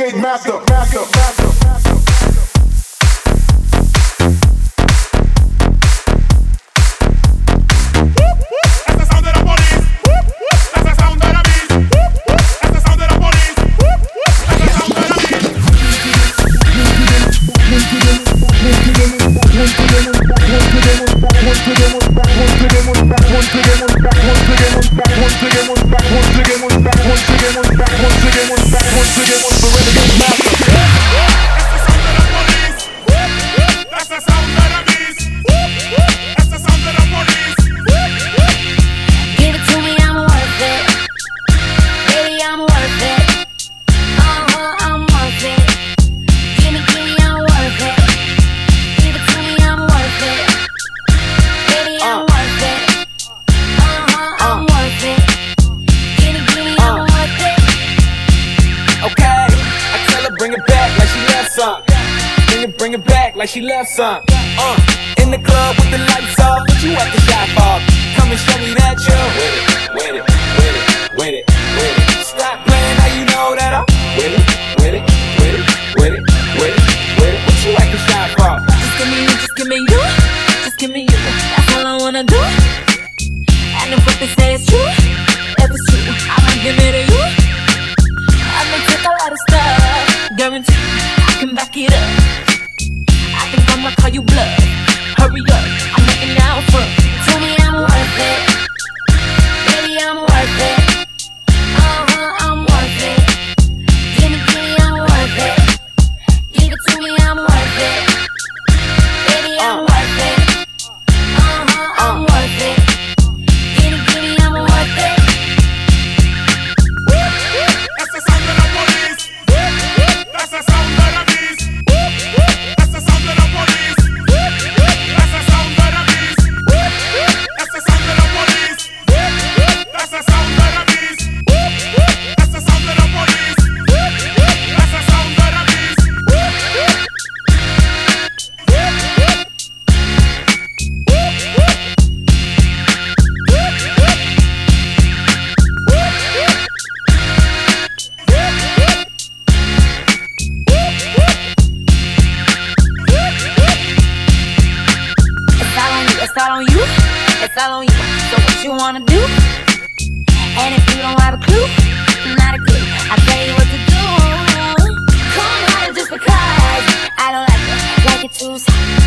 Renegade Master. Bring it back like she left some. In the club with the lights off, what you at the shop for? Come and show me that you're with it. Stop playing, now you know that I'm with it. What you at the shop for? Just give me you, just give me you. That's all I wanna do. And if what they say is true, if it's true, I'ma give it to you. I may take a lot of stuff, guarantee I can back it up. I'ma call you bluff. Hurry up, I'm looking out for. Tell me I'm worth it. Baby, I'm worth it. I'm worth it. Give me, I'm worth it. Give it to me, I'm worth it. Baby, I'm worth it. I'm worth it. Give me, I'm worth it. That's the sound of the police. That's the sound of the beast. That's the sound of the police. That's the sound of the beast. That's the sound of the police. That's the sound of the beast. That's the sound of the police. That's the sound of the beast. It's all on you, it's all on you. So what you wanna do? And if you don't have a clue, not a clue, I'll tell you what to do. Come on, just because I don't like it too soft.